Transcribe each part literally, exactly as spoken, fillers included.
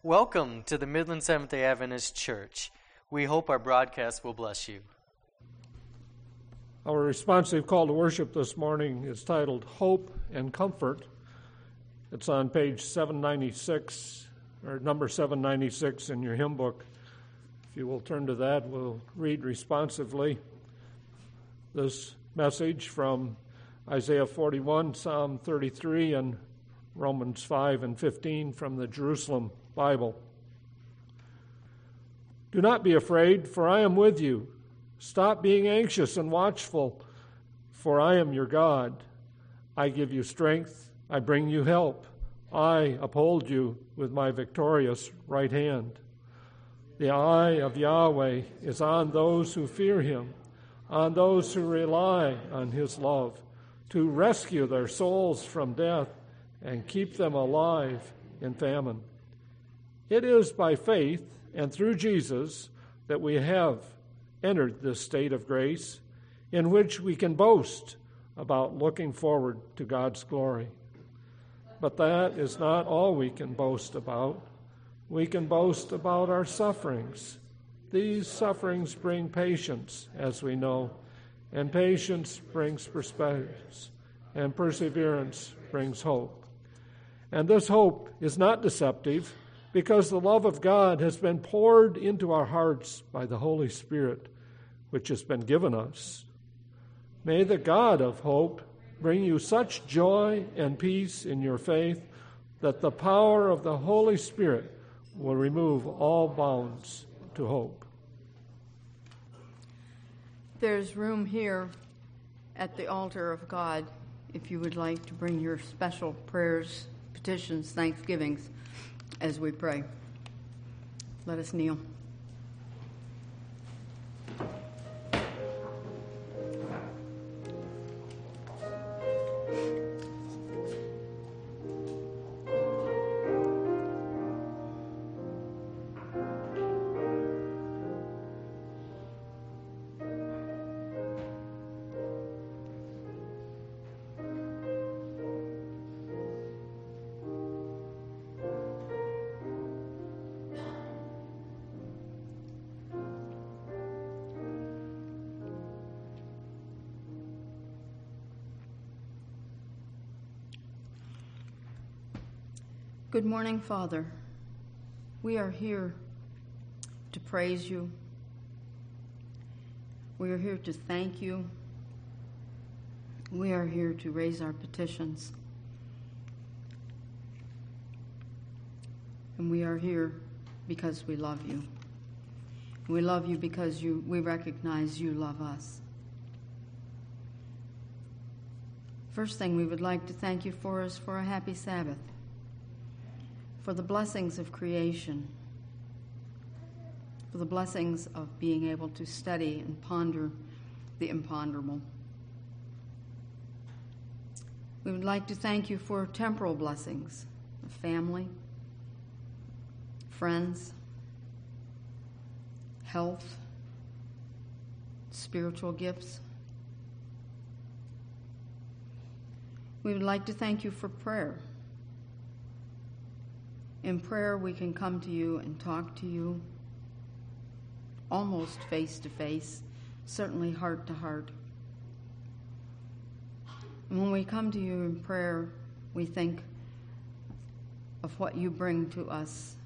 Welcome to the Midland Seventh-day Adventist Church. We hope our broadcast will bless you. Our responsive call to worship this morning is titled Hope and Comfort. It's on page seven ninety-six, or number seven ninety-six in your hymn book. If you will turn to that, we'll read responsively this message from Isaiah forty-one, Psalm thirty-three, and Romans five and fifteen from the Jerusalem Bible. Do not be afraid, for I am with you. Stop being anxious and watchful, for I am your God. I give you strength, I bring you help. I uphold you with my victorious right hand. The eye of Yahweh is on those who fear him, on those who rely on his love, to rescue their souls from death and keep them alive in famine. It is by faith and through Jesus that we have entered this state of grace in which we can boast about looking forward to God's glory. But that is not all we can boast about. We can boast about our sufferings. These sufferings bring patience, as we know, and patience brings perseverance, and perseverance brings hope. And this hope is not deceptive, because the love of God has been poured into our hearts by the Holy Spirit, which has been given us. May the God of hope bring you such joy and peace in your faith that the power of the Holy Spirit will remove all bounds to hope. There's room here at the altar of God if you would like to bring your special prayers, petitions, thanksgivings as we pray. Let us kneel. Good morning, Father. We are here to praise you. We are here to thank you. We are here to raise our petitions. And we are here because we love you. We love you because you, we recognize you love us. First thing we would like to thank you for is for a happy Sabbath, for the blessings of creation, for the blessings of being able to study and ponder the imponderable. We would like to thank you for temporal blessings of family, friends, health, spiritual gifts. We would like to thank you for prayer. In prayer, we can come to you and talk to you almost face to face, certainly heart to heart. And when we come to you in prayer, we think of what you bring to us,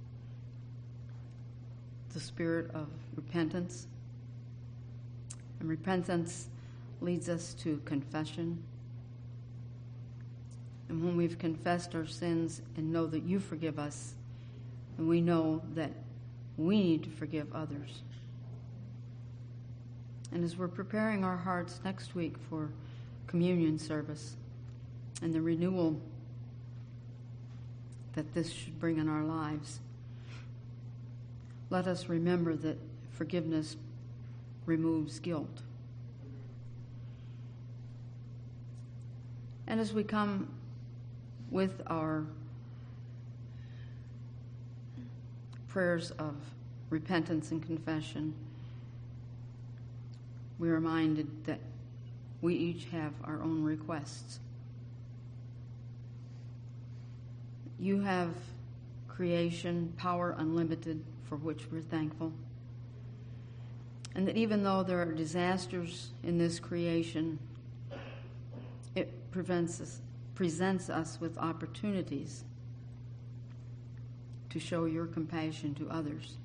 the spirit of repentance. And repentance leads us to confession. And when we've confessed our sins and know that you forgive us, and we know that we need to forgive others. And as we're preparing our hearts next week for communion service and the renewal that this should bring in our lives, let us remember that forgiveness removes guilt. And as we come with our prayers of repentance and confession, we are reminded that we each have our own requests. You have creation, power unlimited, for which we're thankful. And that even though there are disasters in this creation, it prevents us, presents us with opportunities to show your compassion to others.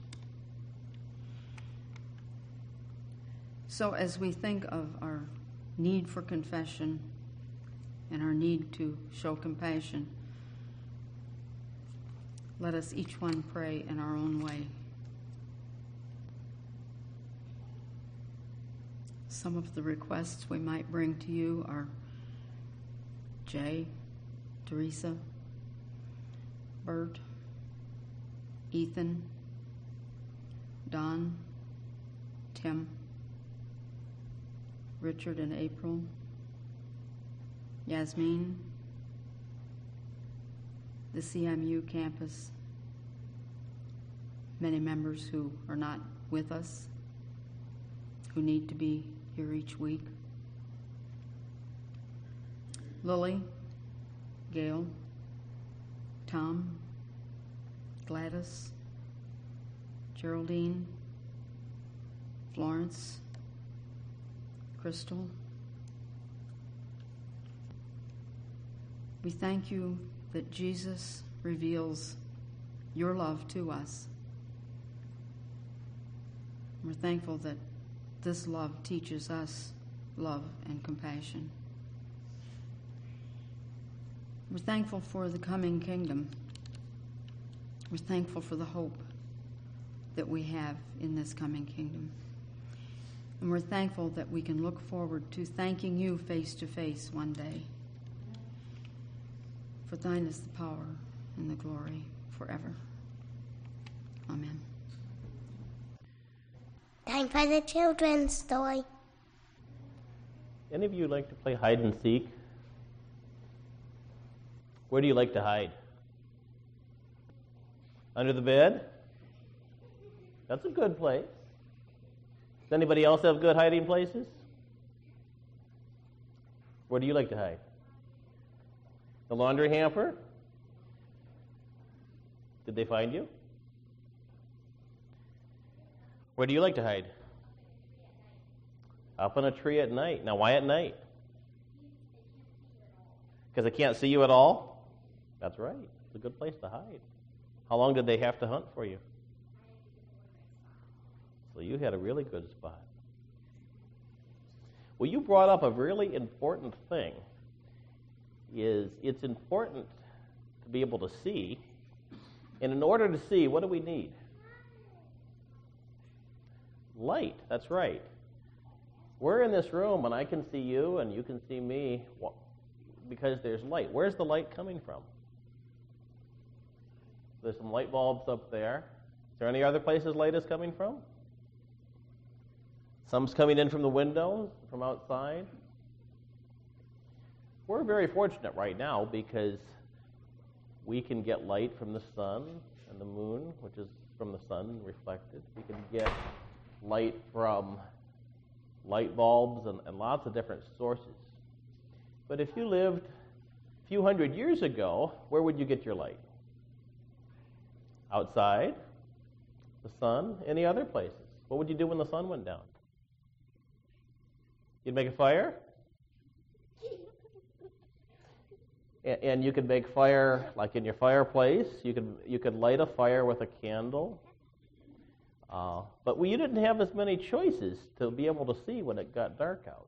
So as we think of our need for confession and our need to show compassion, let us each one pray in our own way. Some of the requests we might bring to you are Jay, Teresa, Bert, Ethan, Don, Tim, Richard and April, Yasmin, the C M U campus, many members who are not with us, who need to be here each week. Lily, Gail, Tom, Gladys, Geraldine, Florence, Crystal. We thank you that Jesus reveals your love to us. We're thankful that this love teaches us love and compassion. We're thankful for the coming kingdom. We're thankful for the hope that we have in this coming kingdom. And we're thankful that we can look forward to thanking you face to face one day. For thine is the power and the glory forever. Amen. Time for the children's story. Any of you like to play hide and seek? Where do you like to hide? Under the bed? That's a good place. Does anybody else have good hiding places? Where do you like to hide? The laundry hamper? Did they find you? Where do you like to hide? Up on a tree at night. Now, why at night? Because they can't see you at all? That's right. It's a good place to hide. How long did they have to hunt for you? So you had a really good spot. Well, you brought up a really important thing. Is it's important to be able to see. And in order to see, what do we need? Light. That's right. We're in this room, and I can see you, and you can see me because there's light. Where's the light coming from? There's some light bulbs up there. Is there any other places light is coming from? Some's coming in from the windows, from outside. We're very fortunate right now because we can get light from the sun and the moon, which is from the sun reflected. We can get light from light bulbs and, and lots of different sources. But if you lived a few hundred years ago, where would you get your light? Outside? The sun? Any other places? What would you do when the sun went down? You'd make a fire? and, and you could make fire like in your fireplace. You could you could light a fire with a candle. Uh, but we, you didn't have as many choices to be able to see when it got dark out.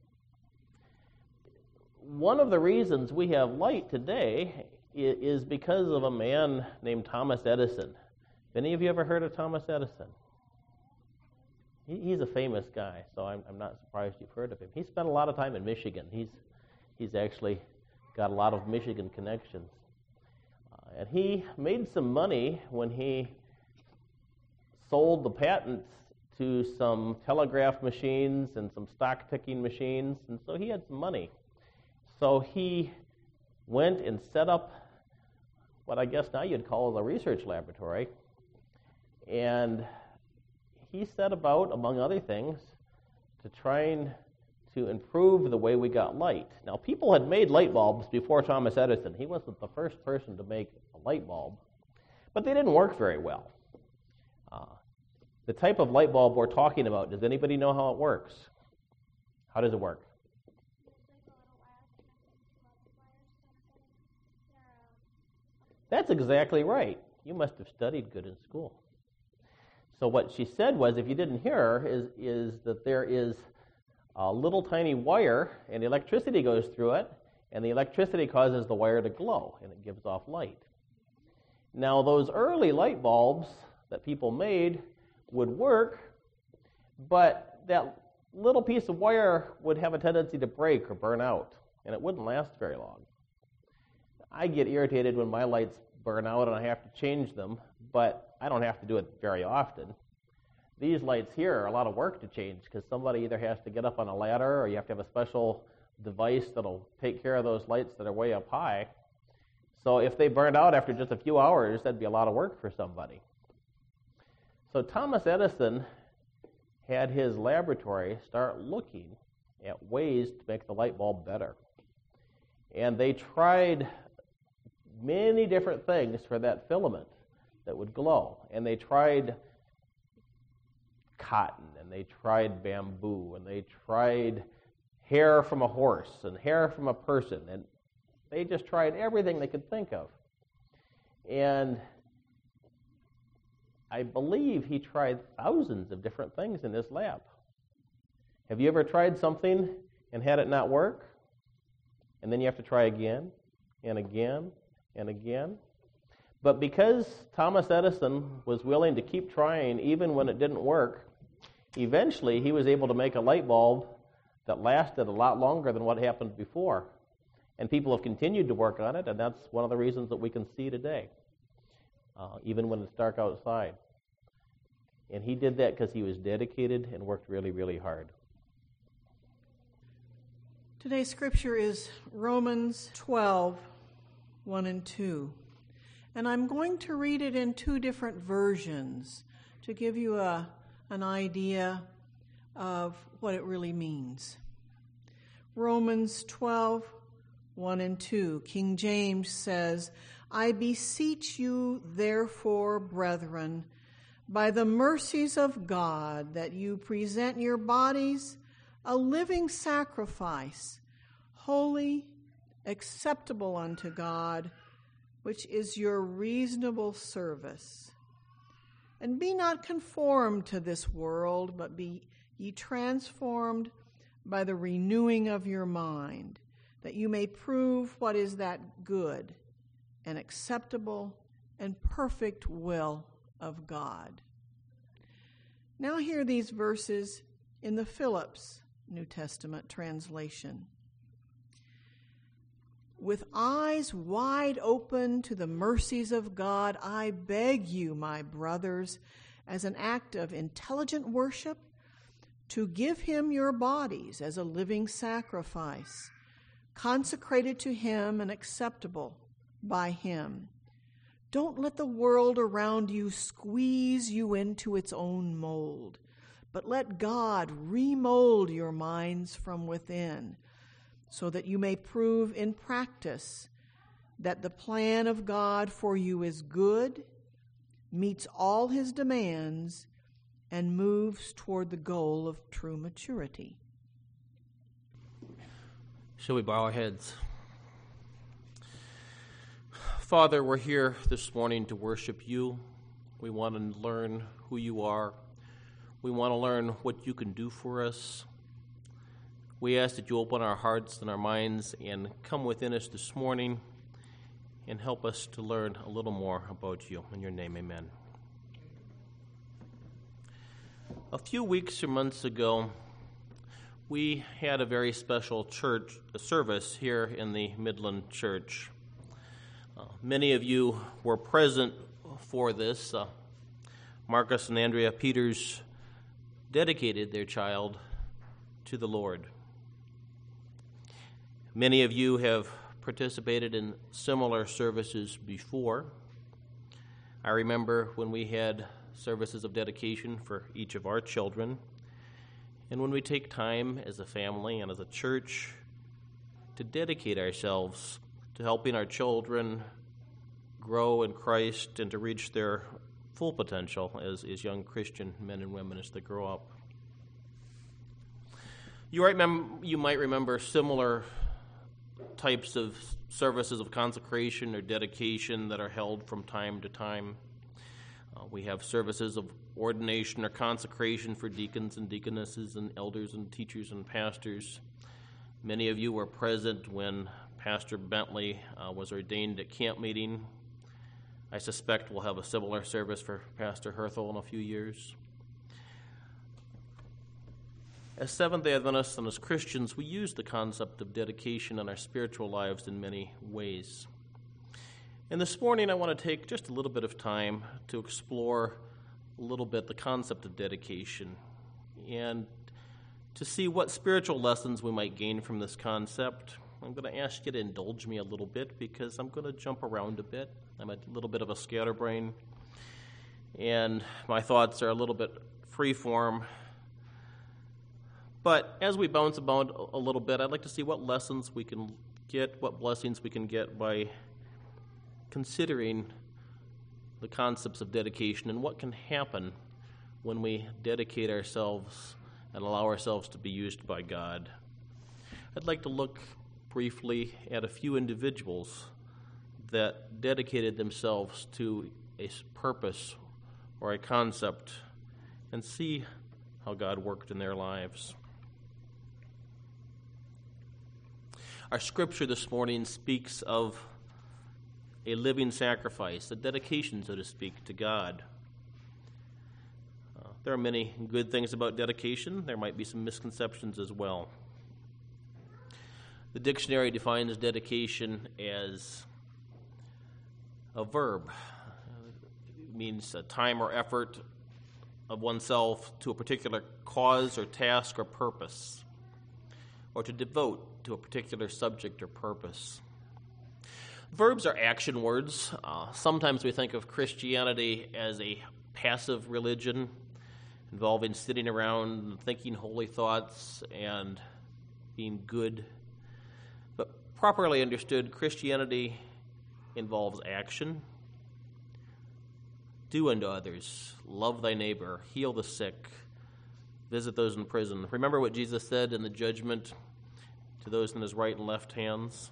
One of the reasons we have light today is because of a man named Thomas Edison. Have any of you ever heard of Thomas Edison? He, he's a famous guy, so I'm, I'm not surprised you've heard of him. He spent a lot of time in Michigan. He's he's actually got a lot of Michigan connections. Uh, and he made some money when he sold the patents to some telegraph machines and some stock ticking machines, and so he had some money. So he went and set up what I guess now you'd call a research laboratory, and he set about, among other things, to trying to improve the way we got light. Now, people had made light bulbs before Thomas Edison. He wasn't the first person to make a light bulb. But they didn't work very well. Uh, the type of light bulb we're talking about, does anybody know how it works? How does it work? That's exactly right. You must have studied good in school. So what she said was, if you didn't hear her, is, is that there is a little tiny wire, and electricity goes through it, and the electricity causes the wire to glow, and it gives off light. Now, those early light bulbs that people made would work, but that little piece of wire would have a tendency to break or burn out, and it wouldn't last very long. I get irritated when my lights burn out and I have to change them, but I don't have to do it very often. These lights here are a lot of work to change because somebody either has to get up on a ladder or you have to have a special device that'll take care of those lights that are way up high. So if they burned out after just a few hours, that'd be a lot of work for somebody. So Thomas Edison had his laboratory start looking at ways to make the light bulb better. And they tried many different things for that filament that would glow. And they tried cotton, and they tried bamboo, and they tried hair from a horse and hair from a person, and they just tried everything they could think of. And I believe he tried thousands of different things in his lab. Have you ever tried something and had it not work? And then you have to try again and again and again. But because Thomas Edison was willing to keep trying even when it didn't work, eventually he was able to make a light bulb that lasted a lot longer than what happened before. And people have continued to work on it, and that's one of the reasons that we can see today, uh, even when it's dark outside. And he did that because he was dedicated and worked really, really hard. Today's scripture is Romans twelve, one and two. And I'm going to read it in two different versions to give you a, an idea of what it really means. Romans twelve, one and two. King James says, I beseech you, therefore, brethren, by the mercies of God, that you present your bodies a living sacrifice, holy, acceptable unto God, which is your reasonable service. And be not conformed to this world, but be ye transformed by the renewing of your mind, that you may prove what is that good and acceptable and perfect will of God. Now hear these verses in the Phillips New Testament translation. With eyes wide open to the mercies of God, I beg you, my brothers, as an act of intelligent worship, to give him your bodies as a living sacrifice, consecrated to him and acceptable by him. Don't let the world around you squeeze you into its own mold, but let God remold your minds from within, so that you may prove in practice that the plan of God for you is good, meets all his demands, and moves toward the goal of true maturity. Shall we bow our heads? Father, we're here this morning to worship you. We want to learn who you are. We want to learn what you can do for us. We ask that you open our hearts and our minds and come within us this morning and help us to learn a little more about you. In your name, amen. A few weeks or months ago, we had a very special church service here in the Midland Church. Uh, many of you were present for this. Uh, Marcus and Andrea Peters dedicated their child to the Lord. Many of you have participated in similar services before. I remember when we had services of dedication for each of our children, and when we take time as a family and as a church to dedicate ourselves to helping our children grow in Christ and to reach their full potential as, as young Christian men and women as they grow up. You, remember, you might remember similar types of services of consecration or dedication that are held from time to time. Uh, we have services of ordination or consecration for deacons and deaconesses and elders and teachers and pastors. Many of you were present when Pastor Bentley uh, was ordained at camp meeting. I suspect we'll have a similar service for Pastor Herthel in a few years. As Seventh-day Adventists and as Christians, we use the concept of dedication in our spiritual lives in many ways. And this morning I want to take just a little bit of time to explore a little bit the concept of dedication and to see what spiritual lessons we might gain from this concept. I'm going to ask you to indulge me a little bit because I'm going to jump around a bit. I'm a little bit of a scatterbrain, and my thoughts are a little bit free-form. But as we bounce about a little bit, I'd like to see what lessons we can get, what blessings we can get by considering the concepts of dedication and what can happen when we dedicate ourselves and allow ourselves to be used by God. I'd like to look briefly at a few individuals that dedicated themselves to a purpose or a concept and see how God worked in their lives. Our scripture this morning speaks of a living sacrifice, a dedication, so to speak, to God. Uh, there are many good things about dedication. There might be some misconceptions as well. The dictionary defines dedication as a verb. It means a time or effort of oneself to a particular cause or task or purpose, or to devote to a particular subject or purpose. Verbs are action words. Uh, sometimes we think of Christianity as a passive religion involving sitting around and thinking holy thoughts and being good. But properly understood, Christianity involves action. Do unto others, love thy neighbor, heal the sick, visit those in prison. Remember what Jesus said in the judgment to those in his right and left hands?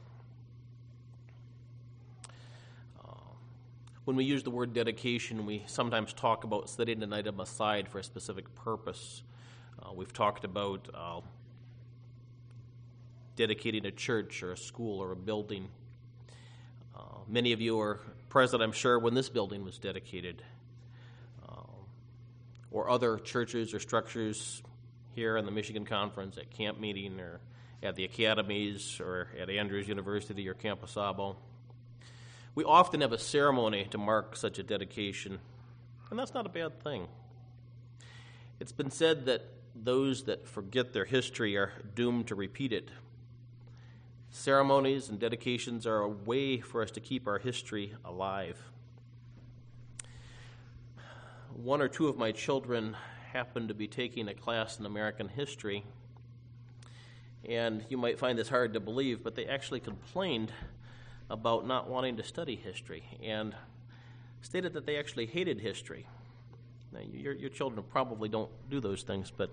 Uh, when we use the word dedication, we sometimes talk about setting an item aside for a specific purpose. Uh, we've talked about uh, dedicating a church or a school or a building. Uh, many of you are present, I'm sure, when this building was dedicated, uh, or other churches or structures here in the Michigan Conference, at camp meeting, or at the academies, or at Andrews University or Camp Asabo. We often have a ceremony to mark such a dedication, and that's not a bad thing. It's been said that those that forget their history are doomed to repeat it. Ceremonies and dedications are a way for us to keep our history alive. One or two of my children happened to be taking a class in American history, and you might find this hard to believe, but they actually complained about not wanting to study history and stated that they actually hated history. Now, your, your children probably don't do those things, but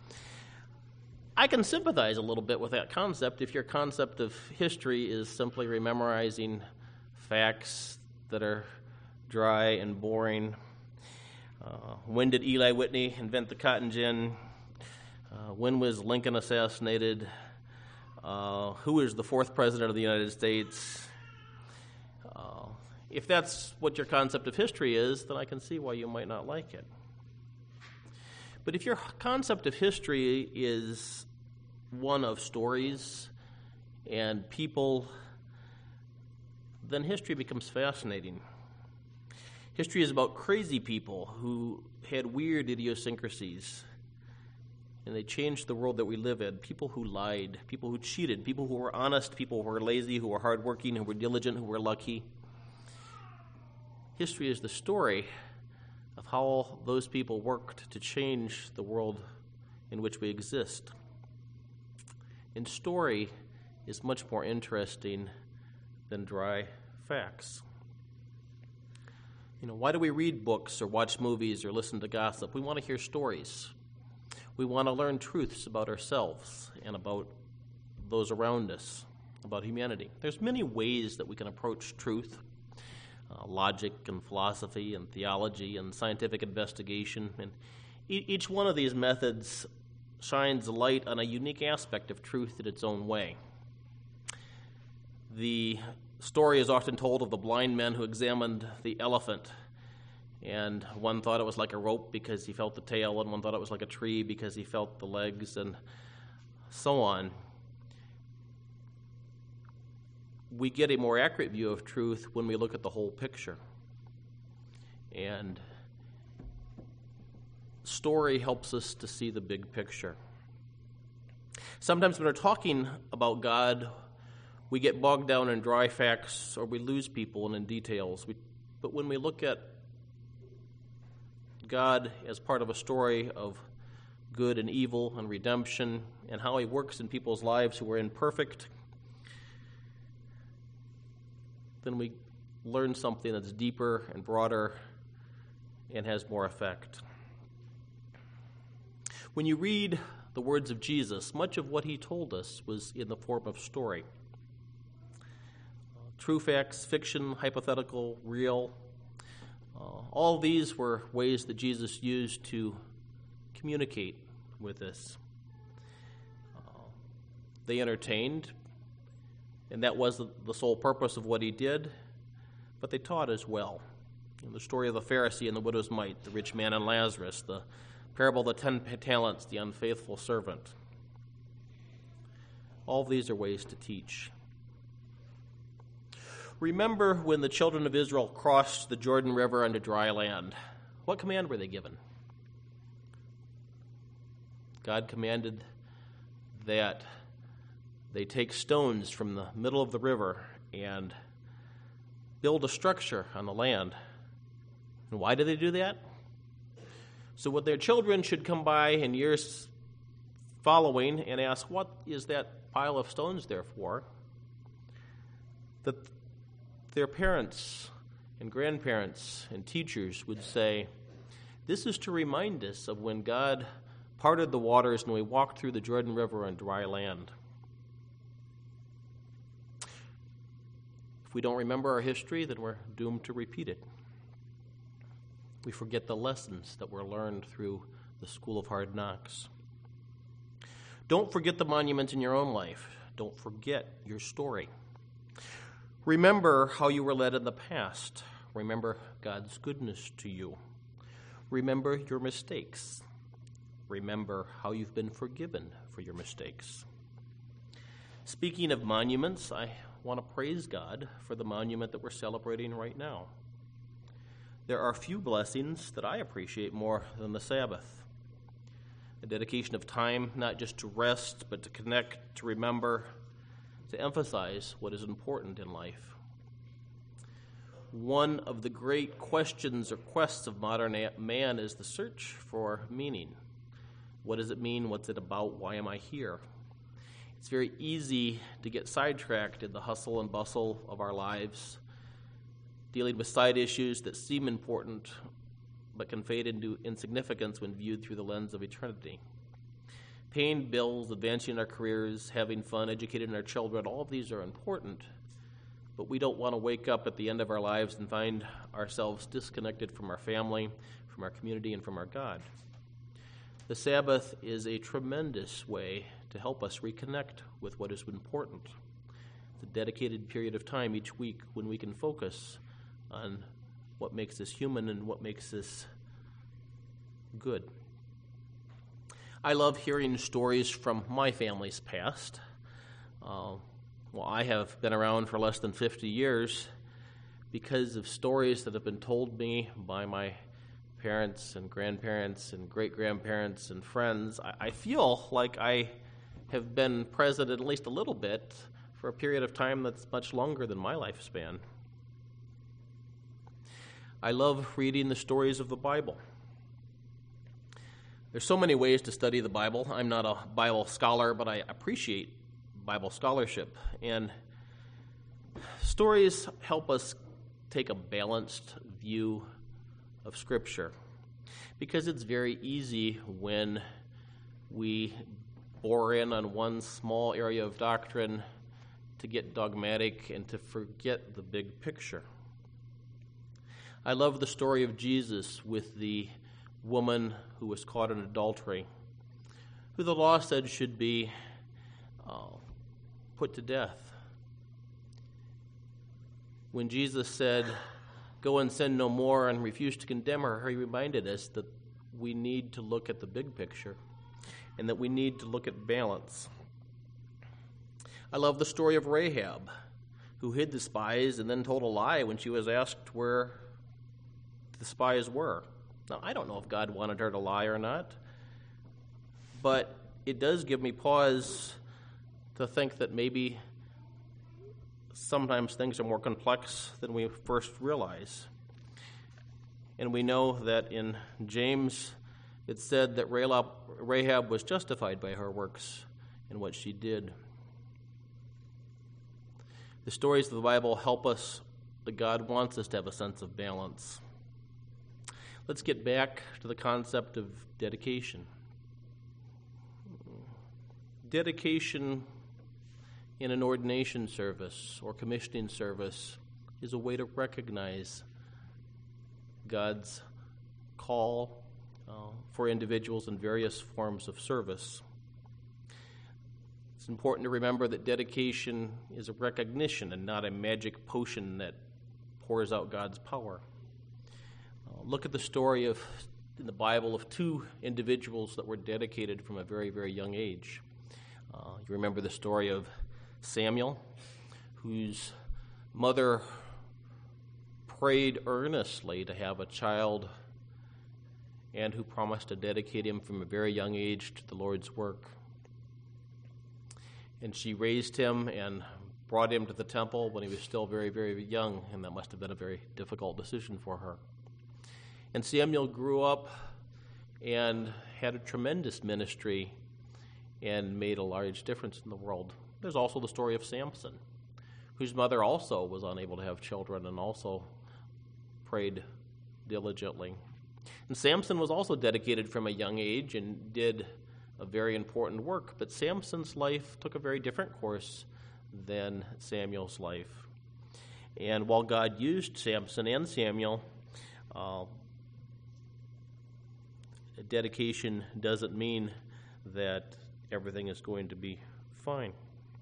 I can sympathize a little bit with that concept if your concept of history is simply rememorizing facts that are dry and boring. Uh, when did Eli Whitney invent the cotton gin? Uh, when was Lincoln assassinated? Uh, who is the fourth president of the United States? Uh, if that's what your concept of history is, then I can see why you might not like it. But if your concept of history is one of stories and people, then history becomes fascinating. History is about crazy people who had weird idiosyncrasies, and they changed the world that we live in. People who lied, people who cheated, people who were honest, people who were lazy, who were hardworking, who were diligent, who were lucky. History is the story of how those people worked to change the world in which we exist. And story is much more interesting than dry facts. You know, why do we read books or watch movies or listen to gossip? We want to hear stories. We want to learn truths about ourselves and about those around us, about humanity. There's many ways that we can approach truth, uh, logic and philosophy and theology and scientific investigation. And e- each one of these methods shines a light on a unique aspect of truth in its own way. The story is often told of the blind men who examined the elephant, and one thought it was like a rope because he felt the tail, and one thought it was like a tree because he felt the legs, and so on. We get a more accurate view of truth when we look at the whole picture. And story helps us to see the big picture. Sometimes when we're talking about God, we get bogged down in dry facts, or we lose people and in details. We, but when we look at God as part of a story of good and evil and redemption and how he works in people's lives who are imperfect, then we learn something that's deeper and broader and has more effect. When you read the words of Jesus, much of what he told us was in the form of story. True facts, fiction, hypothetical, real. Uh, all these were ways that Jesus used to communicate with us. Uh, they entertained, and that was the, the sole purpose of what he did, but they taught as well. In the story of the Pharisee and the widow's mite, the rich man and Lazarus, the parable of the ten talents, the unfaithful servant. All of these are ways to teach. Remember when the children of Israel crossed the Jordan River onto dry land. What command were they given? God commanded that they take stones from the middle of the river and build a structure on the land. And why did they do that? So what their children should come by in years following and ask, what is that pile of stones there for? That their parents and grandparents and teachers would say, this is to remind us of when God parted the waters and we walked through the Jordan River on dry land. If we don't remember our history, then we're doomed to repeat it. We forget the lessons that were learned through the school of hard knocks. Don't forget the monuments in your own life. Don't forget your story. Remember how you were led in the past. Remember God's goodness to you. Remember your mistakes. Remember how you've been forgiven for your mistakes. Speaking of monuments, I want to praise God for the monument that we're celebrating right now. There are few blessings that I appreciate more than the Sabbath. A dedication of time, not just to rest, but to connect, to remember, to emphasize what is important in life. One of the great questions or quests of modern man is the search for meaning. What does it mean? What's it about? Why am I here? It's very easy to get sidetracked in the hustle and bustle of our lives, dealing with side issues that seem important but can fade into insignificance when viewed through the lens of eternity. Paying bills, advancing our careers, having fun, educating our children, all of these are important, but we don't want to wake up at the end of our lives and find ourselves disconnected from our family, from our community, and from our God. The Sabbath is a tremendous way to help us reconnect with what is important. It's a dedicated period of time each week when we can focus on what makes us human and what makes us good. I love hearing stories from my family's past. Uh, well, I have been around for less than fifty years because of stories that have been told me by my parents and grandparents and great-grandparents and friends. I, I feel like I have been present at least a little bit for a period of time that's much longer than my lifespan. I love reading the stories of the Bible. There's so many ways to study the Bible. I'm not a Bible scholar, but I appreciate Bible scholarship. And stories help us take a balanced view of Scripture, because it's very easy when we bore in on one small area of doctrine to get dogmatic and to forget the big picture. I love the story of Jesus with the woman who was caught in adultery, who the law said should be uh, put to death. When Jesus said, "Go and sin no more," and refused to condemn her, he reminded us that we need to look at the big picture and that we need to look at balance. I love the story of Rahab, who hid the spies and then told a lie when she was asked where the spies were. Now, I don't know if God wanted her to lie or not, but it does give me pause to think that maybe sometimes things are more complex than we first realize. And we know that in James it said that Rahab was justified by her works and what she did. The stories of the Bible help us that God wants us to have a sense of balance. Let's get back to the concept of dedication. Dedication in an ordination service or commissioning service is a way to recognize God's call uh, for individuals in various forms of service. It's important to remember that dedication is a recognition and not a magic potion that pours out God's power. Uh, look at the story of in the Bible of two individuals that were dedicated from a very, very young age. Uh, you remember the story of Samuel, whose mother prayed earnestly to have a child and who promised to dedicate him from a very young age to the Lord's work. And she raised him and brought him to the temple when he was still very, very young, and that must have been a very difficult decision for her. And Samuel grew up and had a tremendous ministry and made a large difference in the world. There's also the story of Samson, whose mother also was unable to have children and also prayed diligently. And Samson was also dedicated from a young age and did a very important work, but Samson's life took a very different course than Samuel's life. And while God used Samson and Samuel, uh, dedication doesn't mean that everything is going to be fine.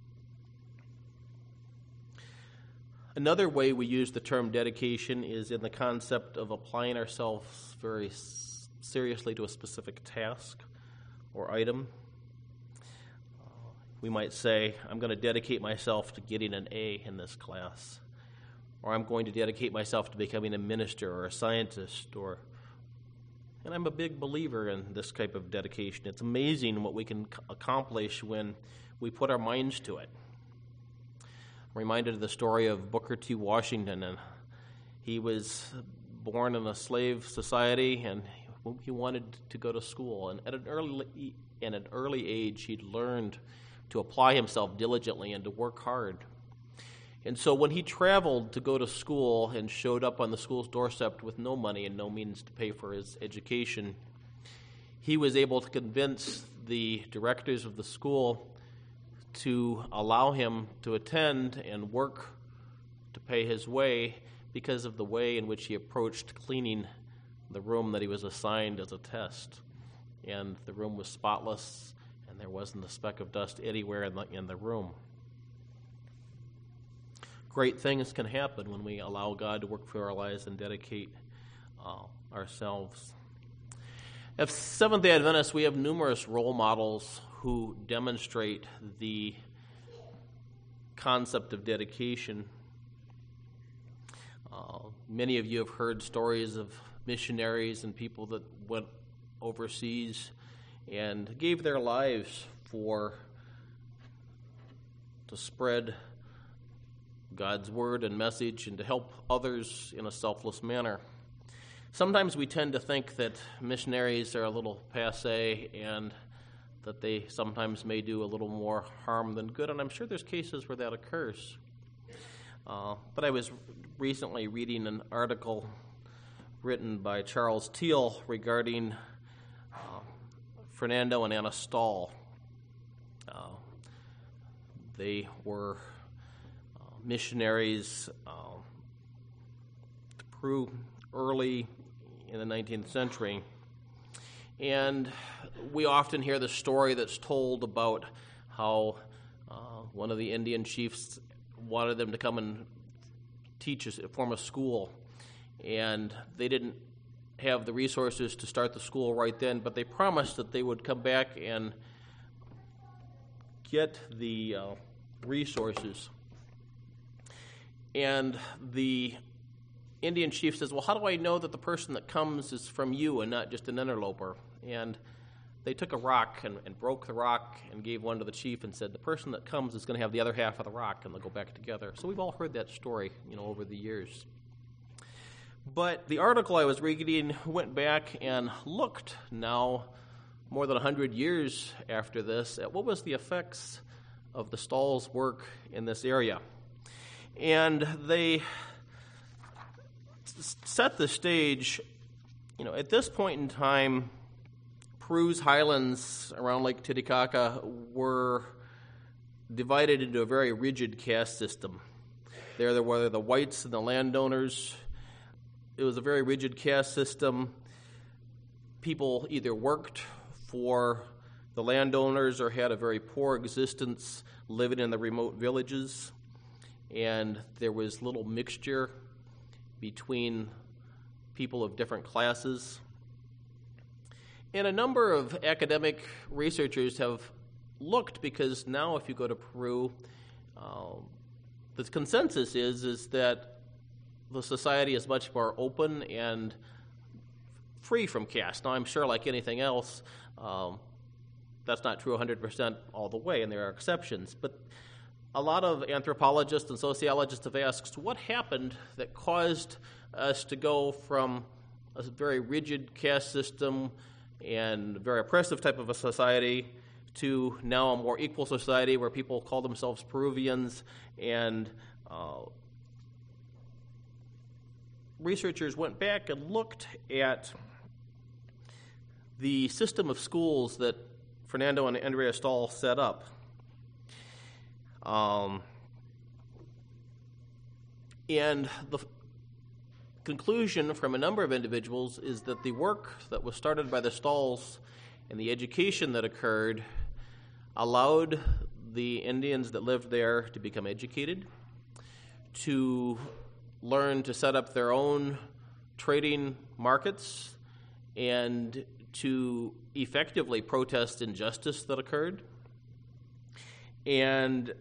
Another way we use the term dedication is in the concept of applying ourselves very s- seriously to a specific task or item. Uh, we might say, I'm going to dedicate myself to getting an A in this class, or I'm going to dedicate myself to becoming a minister or a scientist, or and I'm a big believer in this type of dedication. It's amazing what we can c- accomplish when we put our minds to it. I'm reminded of the story of Booker T. Washington, and he was born in a slave society, and he wanted to go to school. And at an early, at an early age, he'd learned to apply himself diligently and to work hard. And so when he traveled to go to school and showed up on the school's doorstep with no money and no means to pay for his education, he was able to convince the directors of the school to allow him to attend and work to pay his way because of the way in which he approached cleaning the room that he was assigned as a test. And the room was spotless, and there wasn't a speck of dust anywhere in the, in the room. Great things can happen when we allow God to work through our lives and dedicate uh, ourselves. As Seventh-day Adventists, we have numerous role models who demonstrate the concept of dedication. Uh, many of you have heard stories of missionaries and people that went overseas and gave their lives for to spread God's word and message and to help others in a selfless manner. Sometimes we tend to think that missionaries are a little passé and that they sometimes may do a little more harm than good, and I'm sure there's cases where that occurs. Uh, but I was recently reading an article written by Charles Teal regarding uh, Fernando and Anna Stahl. Uh, they were uh, missionaries uh, to Peru early in the nineteenth century. And we often hear the story that's told about how uh, one of the Indian chiefs wanted them to come and teach us, form a school. And they didn't have the resources to start the school right then, but they promised that they would come back and get the uh, resources. And the Indian chief says, well, how do I know that the person that comes is from you and not just an interloper? And they took a rock and, and broke the rock and gave one to the chief and said, the person that comes is going to have the other half of the rock, and they'll go back together. So we've all heard that story, you know, over the years. But the article I was reading went back and looked now more than one hundred years after this at what was the effects of the Stahl's work in this area. And they set the stage, you know, at this point in time, Peru's highlands around Lake Titicaca were divided into a very rigid caste system. There, there were the whites and the landowners. It was a very rigid caste system. People either worked for the landowners or had a very poor existence living in the remote villages. And there was little mixture between people of different classes. And a number of academic researchers have looked, because now if you go to Peru, uh, the consensus is, is that the society is much more open and free from caste. Now, I'm sure, like anything else, um, that's not true one hundred percent all the way, and there are exceptions. But a lot of anthropologists and sociologists have asked, what happened that caused us to go from a very rigid caste system and very oppressive type of a society to now a more equal society where people call themselves Peruvians, and uh, researchers went back and looked at the system of schools that Fernando and Andrea Stahl set up. Um, and the f- conclusion from a number of individuals is that the work that was started by the Stahls and the education that occurred allowed the Indians that lived there to become educated, to learn to set up their own trading markets, and to effectively protest injustice that occurred. And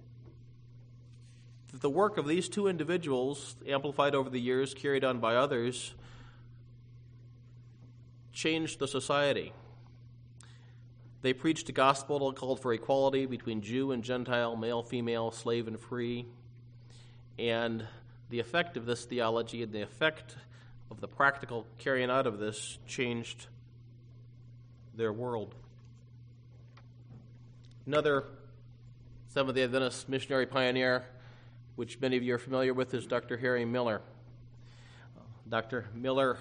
the work of these two individuals, amplified over the years, carried on by others, changed the society. They preached a gospel that called for equality between Jew and Gentile, male, female, slave, and free. And the effect of this theology and the effect of the practical carrying out of this changed their world. Another Seventh-day Adventist missionary pioneer, which many of you are familiar with, is Doctor Harry Miller. Uh, Doctor Miller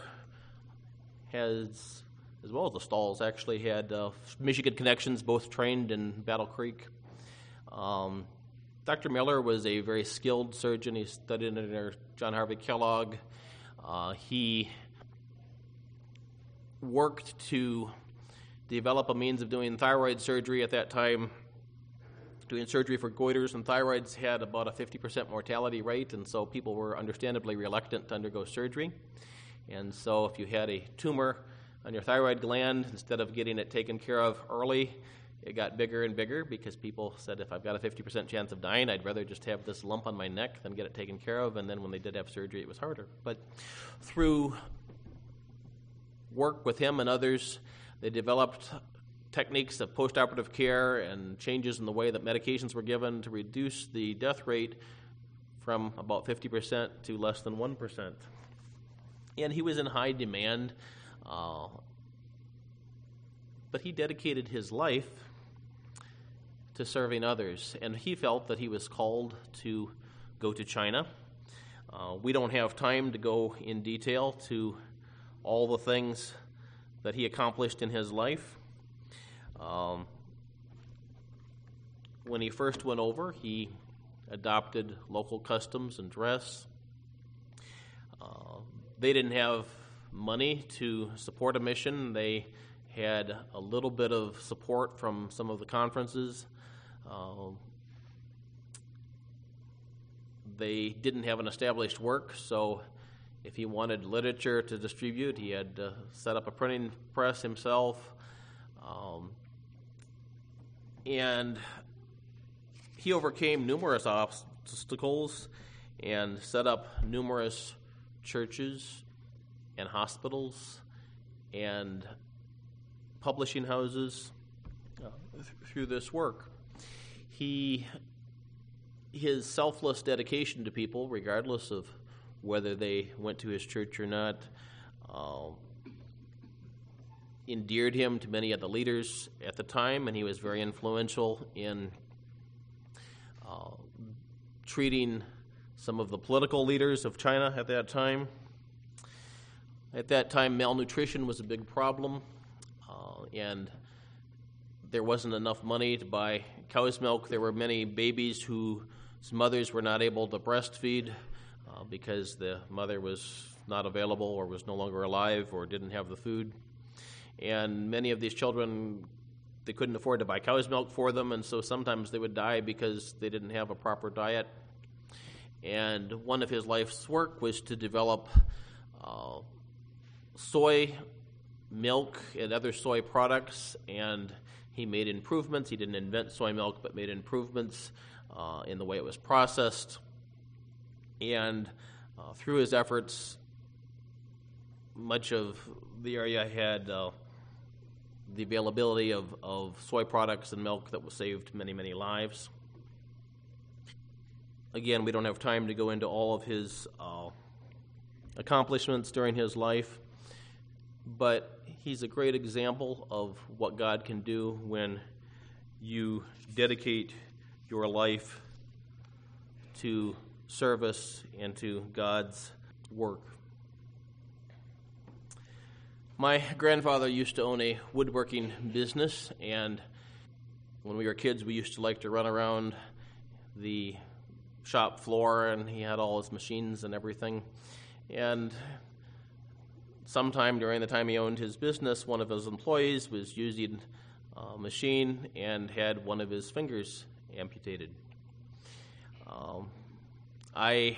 has, as well as the Stahls, actually had uh, Michigan connections, both trained in Battle Creek. Um, Doctor Miller was a very skilled surgeon. He studied under John Harvey Kellogg. Uh, he worked to develop a means of doing thyroid surgery at that time. Doing surgery for goiters and thyroids had about a fifty percent mortality rate, and so people were understandably reluctant to undergo surgery. And so if you had a tumor on your thyroid gland, instead of getting it taken care of early, it got bigger and bigger, because people said, if I've got a fifty percent chance of dying, I'd rather just have this lump on my neck than get it taken care of. And then when they did have surgery, it was harder. But through work with him and others, they developed techniques of postoperative care and changes in the way that medications were given to reduce the death rate from about fifty percent to less than one percent. And he was in high demand, uh, but he dedicated his life to serving others, and he felt that he was called to go to China. Uh, we don't have time to go in detail to all the things that he accomplished in his life. Um, when he first went over, he adopted local customs and dress. Uh, they didn't have money to support a mission. They had a little bit of support from some of the conferences. Uh, they didn't have an established work, so if he wanted literature to distribute, he had to set up a printing press himself. Um, and he overcame numerous obstacles and set up numerous churches and hospitals and publishing houses uh, th- through this work. He, his selfless dedication to people, regardless of whether they went to his church or not, uh, endeared him to many of the leaders at the time, and he was very influential in uh, treating some of the political leaders of China at that time. At that time, malnutrition was a big problem, uh, and there wasn't enough money to buy cow's milk. There were many babies whose mothers were not able to breastfeed uh, because the mother was not available or was no longer alive or didn't have the food. And many of these children, they couldn't afford to buy cow's milk for them, and so sometimes they would die because they didn't have a proper diet. And one of his life's work was to develop uh, soy milk and other soy products, and he made improvements. He didn't invent soy milk, but made improvements uh, in the way it was processed. And uh, through his efforts, much of the area had uh, the availability of, of soy products and milk that was saved many, many lives. Again, we don't have time to go into all of his uh, accomplishments during his life, but he's a great example of what God can do when you dedicate your life to service and to God's work. My grandfather used to own a woodworking business, and when we were kids, we used to like to run around the shop floor, and he had all his machines and everything. And sometime during the time he owned his business, one of his employees was using a machine and had one of his fingers amputated. Um, I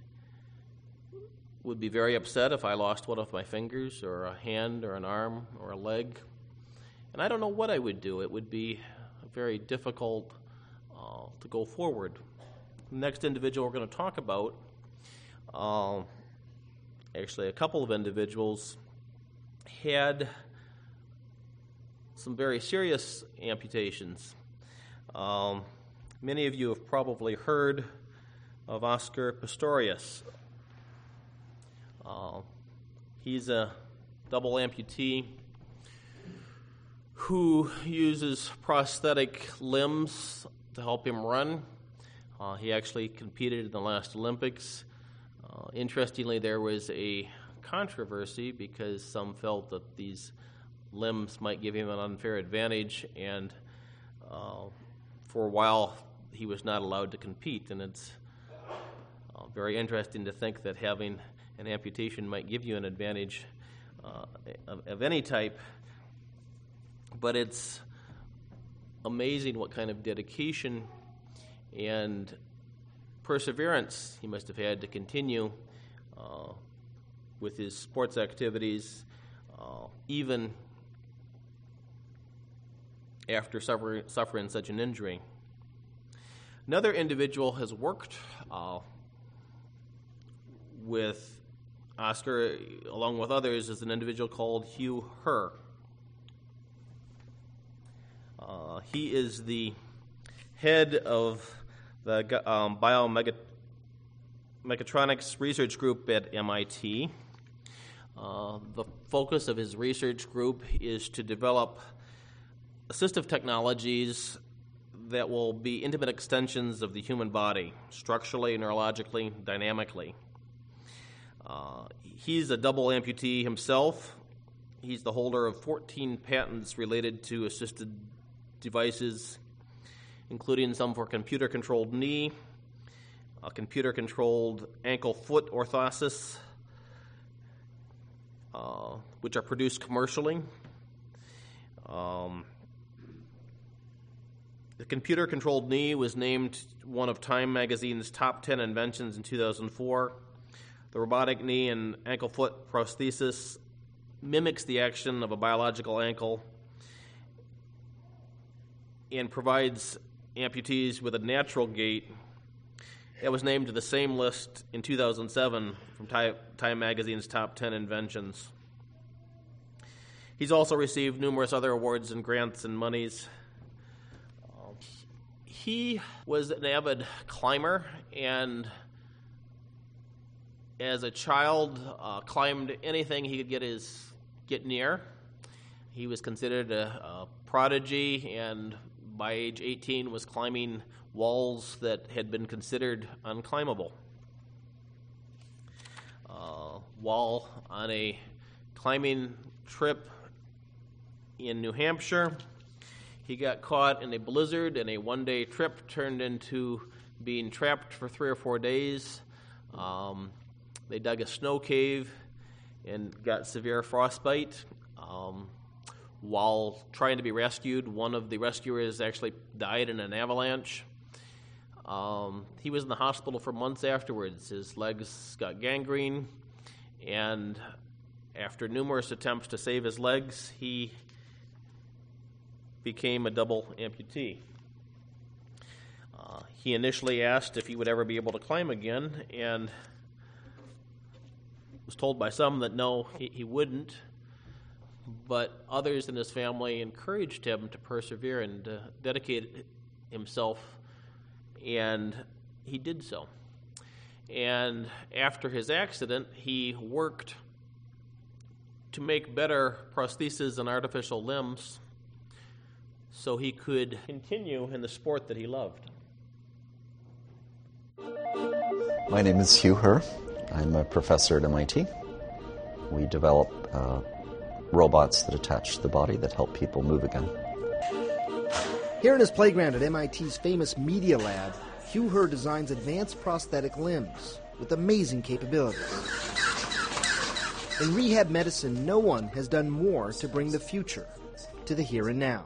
would be very upset if I lost one of my fingers or a hand or an arm or a leg. And I don't know what I would do. It would be very difficult uh, to go forward. The next individual we're going to talk about, uh, actually a couple of individuals, had some very serious amputations. Um, many of you have probably heard of Oscar Pistorius. Uh, he's a double amputee who uses prosthetic limbs to help him run. Uh, he actually competed in the last Olympics. Uh, interestingly, there was a controversy because some felt that these limbs might give him an unfair advantage, and uh, for a while he was not allowed to compete. And it's uh, very interesting to think that having an amputation might give you an advantage uh, of, of any type, but it's amazing what kind of dedication and perseverance he must have had to continue uh, with his sports activities, uh, even after suffering, suffering such an injury. Another individual has worked uh, with Oscar, along with others, is an individual called Hugh Herr. Uh, he is the head of the um, Biomechatronics Research Group at M I T. Uh, the focus of his research group is to develop assistive technologies that will be intimate extensions of the human body, structurally, neurologically, dynamically. Uh, he's a double amputee himself. He's the holder of fourteen patents related to assisted devices, including some for computer-controlled knee, a computer-controlled ankle-foot orthosis, uh, which are produced commercially. Um, the computer-controlled knee was named one of Time magazine's top ten inventions in two thousand four. The robotic knee and ankle-foot prosthesis mimics the action of a biological ankle and provides amputees with a natural gait. That was named to the same list in two thousand seven from Time magazine's top ten inventions. He's also received numerous other awards and grants and monies. Uh, he was an avid climber, and as a child, uh, climbed anything he could get his get near. He was considered a, a prodigy, and by age eighteen was climbing walls that had been considered unclimbable. Uh, while on a climbing trip in New Hampshire, he got caught in a blizzard, and a one-day trip turned into being trapped for three or four days. Um, they dug a snow cave and got severe frostbite. Um, while trying to be rescued, one of the rescuers actually died in an avalanche. Um, he was in the hospital for months afterwards. His legs got gangrene, and after numerous attempts to save his legs, he became a double amputee. Uh, he initially asked if he would ever be able to climb again, and was told by some that no, he, he wouldn't, but others in his family encouraged him to persevere and uh, dedicate himself, and he did so. And after his accident, he worked to make better prostheses and artificial limbs so he could continue in the sport that he loved. My name is Hugh Herr. I'm a professor at M I T. We develop uh, robots that attach to the body that help people move again. Here in his playground at M I T's famous Media Lab, Hugh Herr designs advanced prosthetic limbs with amazing capabilities. In rehab medicine, no one has done more to bring the future to the here and now.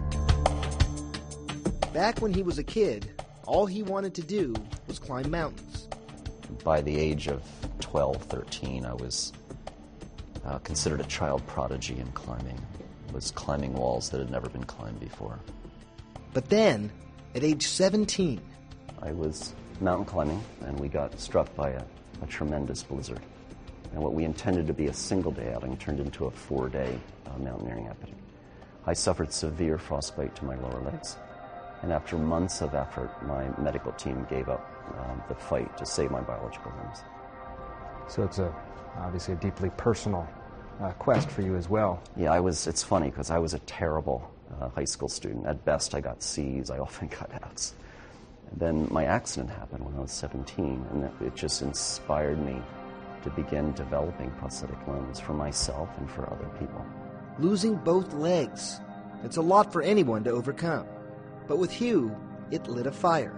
Back when he was a kid, all he wanted to do was climb mountains. By the age of twelve, thirteen, I was uh, considered a child prodigy in climbing. I was climbing walls that had never been climbed before. But then, at age seventeen, I was mountain climbing, and we got struck by a, a tremendous blizzard. And what we intended to be a single-day outing turned into a four-day uh, mountaineering epic. I suffered severe frostbite to my lower legs, and after months of effort, my medical team gave up um, the fight to save my biological limbs. So it's a obviously a deeply personal uh, quest for you as well. Yeah, I was. It's funny because I was a terrible uh, high school student. At best, I got C's. I often got F's. And then my accident happened when I was seventeen, and it, it just inspired me to begin developing prosthetic limbs for myself and for other people. Losing both legs. It's a lot for anyone to overcome. But with Hugh, it lit a fire.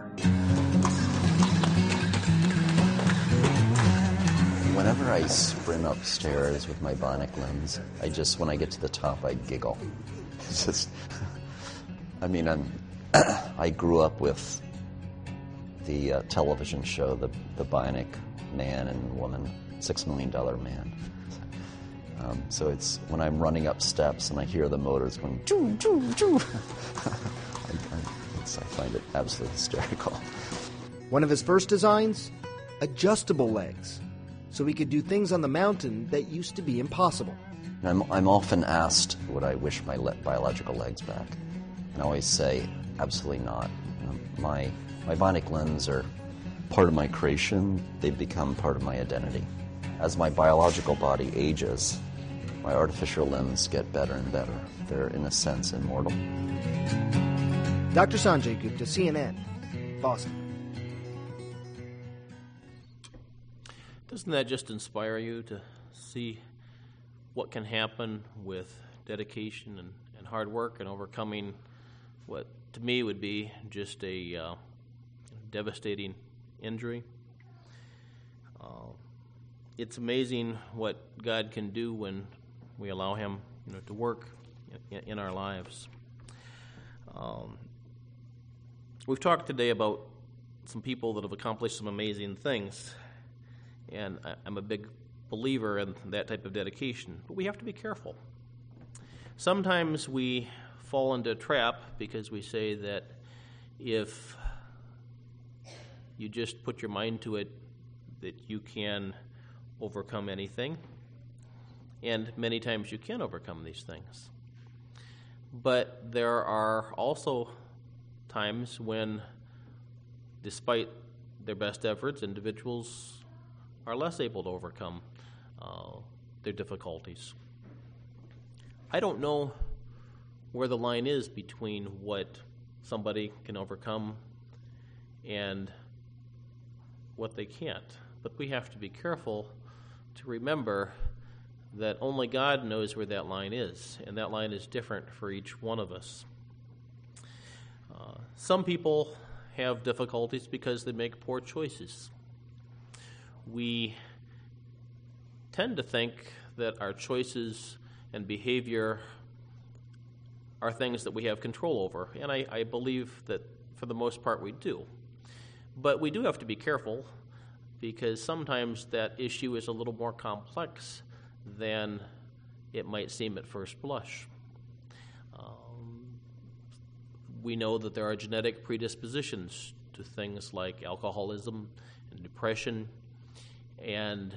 Whenever I sprint upstairs with my bionic limbs, I just, when I get to the top, I giggle. It's just, I mean, I'm, I grew up with the uh, television show, the, the Bionic Man and Woman, Six Million Dollar Man. Um, so it's when I'm running up steps and I hear the motors going, choo, choo, choo. I, I, it's, I find it absolutely hysterical. One of his first designs, adjustable legs, so he could do things on the mountain that used to be impossible. I'm, I'm often asked, would I wish my le- biological legs back? And I always say, absolutely not. Um, my, my bionic limbs are part of my creation. They've become part of my identity. As my biological body ages, my artificial limbs get better and better. They're, in a sense, immortal. Doctor Sanjay Gupta, C N N, Boston. Doesn't that just inspire you to see what can happen with dedication and, and hard work and overcoming what to me would be just a uh, devastating injury? Uh, it's amazing what God can do when we allow Him, you know, to work in, in our lives. Um, we've talked today about some people that have accomplished some amazing things, and I, I'm a big believer in that type of dedication, but we have to be careful. Sometimes we fall into a trap because we say that if you just put your mind to it, that you can overcome anything, and many times you can overcome these things. But there are also times when, despite their best efforts, individuals are less able to overcome uh, their difficulties. I don't know where the line is between what somebody can overcome and what they can't. But we have to be careful to remember that only God knows where that line is, and that line is different for each one of us. Uh, some people have difficulties because they make poor choices. We tend to think that our choices and behavior are things that we have control over, and I, I believe that for the most part we do. But we do have to be careful, because sometimes that issue is a little more complex than it might seem at first blush. Um, we know that there are genetic predispositions to things like alcoholism and depression, and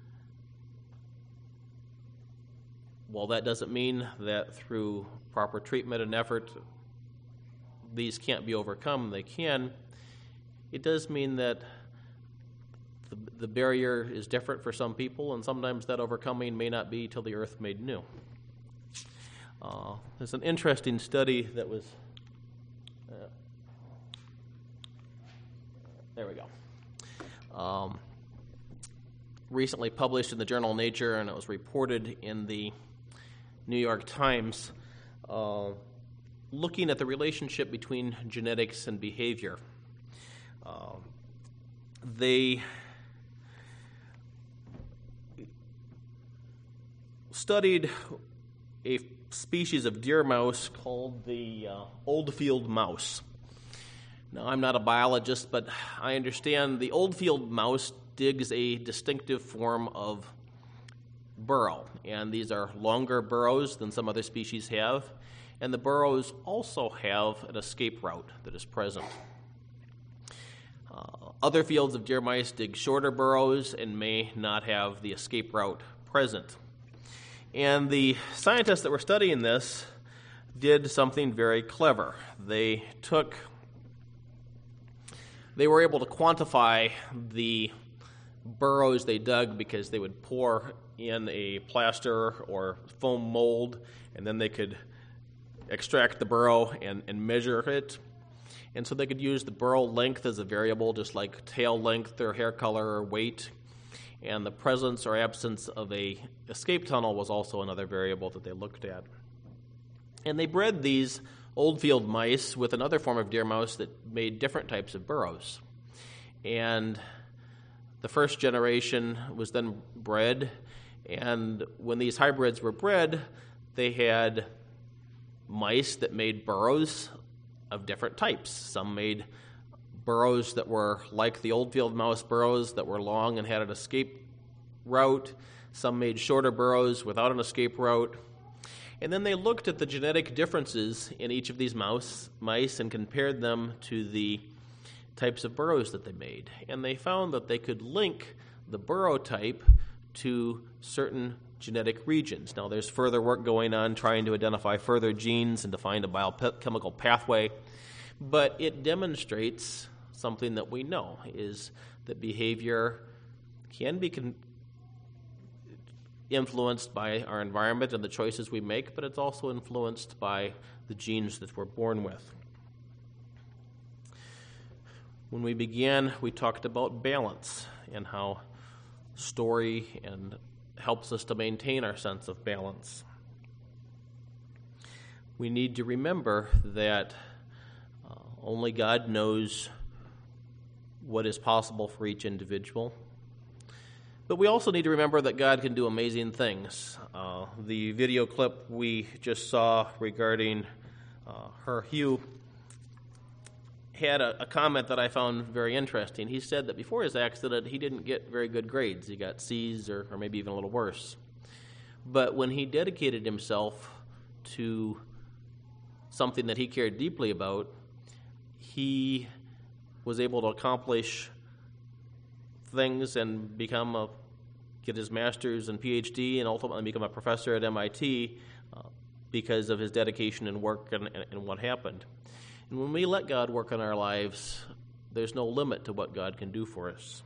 while that doesn't mean that through proper treatment and effort these can't be overcome, they can. It does mean that the, the barrier is different for some people, and sometimes that overcoming may not be till the earth made new. Uh, there's an interesting study that was uh, there we go um, recently published in the journal Nature, and it was reported in the New York Times, uh, looking at the relationship between genetics and behavior. Uh, they studied a species of deer mouse called the uh, Oldfield mouse. Now, I'm not a biologist, but I understand the Oldfield mouse digs a distinctive form of burrow, and these are longer burrows than some other species have, and the burrows also have an escape route that is present. Uh, other fields of deer mice dig shorter burrows and may not have the escape route present. And the scientists that were studying this did something very clever. They took, they were able to quantify the burrows they dug because they would pour in a plaster or foam mold, and then they could extract the burrow and, and measure it. And so they could use the burrow length as a variable, just like tail length or hair color or weight. And the presence or absence of a escape tunnel was also another variable that they looked at. And they bred these Oldfield mice with another form of deer mouse that made different types of burrows. And the first generation was then bred, and when these hybrids were bred, they had mice that made burrows of different types. Some made burrows that were like the Oldfield mouse burrows that were long and had an escape route. Some made shorter burrows without an escape route. And then they looked at the genetic differences in each of these mouse mice and compared them to the types of burrows that they made. And they found that they could link the burrow type to certain genetic regions. Now, there's further work going on trying to identify further genes and to find a biochemical pathway, but it demonstrates something that we know, is that behavior can be con- influenced by our environment and the choices we make, but it's also influenced by the genes that we're born with. When we began, we talked about balance and how story and helps us to maintain our sense of balance. We need to remember that uh, only God knows what is possible for each individual. But we also need to remember that God can do amazing things. Uh, the video clip we just saw regarding uh, her Hugh had a, a comment that I found very interesting. He said that before his accident, he didn't get very good grades. He got C's or, or maybe even a little worse. But when he dedicated himself to something that he cared deeply about, he was able to accomplish things and become a, get his master's and P H D and ultimately become a professor at M I T uh, because of his dedication and work and, and, and what happened. And when we let God work in our lives, there's no limit to what God can do for us.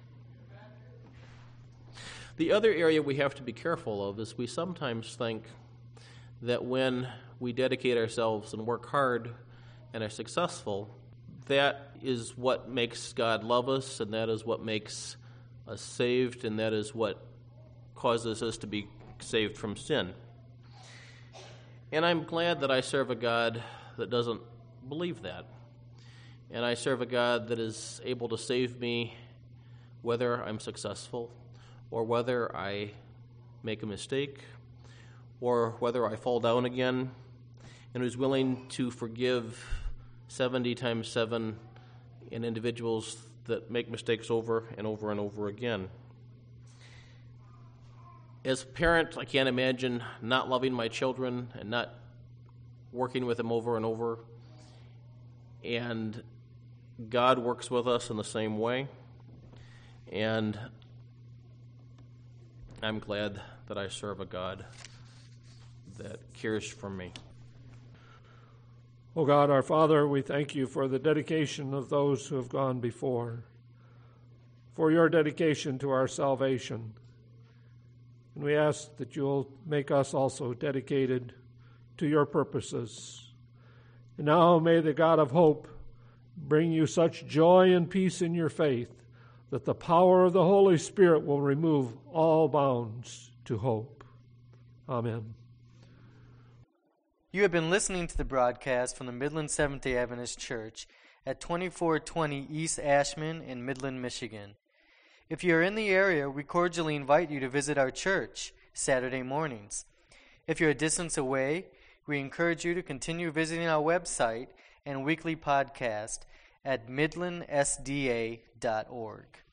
The other area we have to be careful of is we sometimes think that when we dedicate ourselves and work hard and are successful, that is what makes God love us, and that is what makes us saved, and that is what causes us to be saved from sin. And I'm glad that I serve a God that doesn't believe that. And I serve a God that is able to save me whether I'm successful or whether I make a mistake or whether I fall down again, and who's willing to forgive seventy times seven in individuals that make mistakes over and over and over again. As a parent, I can't imagine not loving my children and not working with them over and over. And God works with us in the same way. And I'm glad that I serve a God that cares for me. O God, our Father, we thank you for the dedication of those who have gone before, for your dedication to our salvation. And we ask that you'll make us also dedicated to your purposes. And now may the God of hope bring you such joy and peace in your faith that the power of the Holy Spirit will remove all bounds to hope. Amen. You have been listening to the broadcast from the Midland Seventh-day Adventist Church at twenty-four twenty East Ashman in Midland, Michigan. If you are in the area, we cordially invite you to visit our church Saturday mornings. If you're a distance away, we encourage you to continue visiting our website and weekly podcast at midland s d a dot org.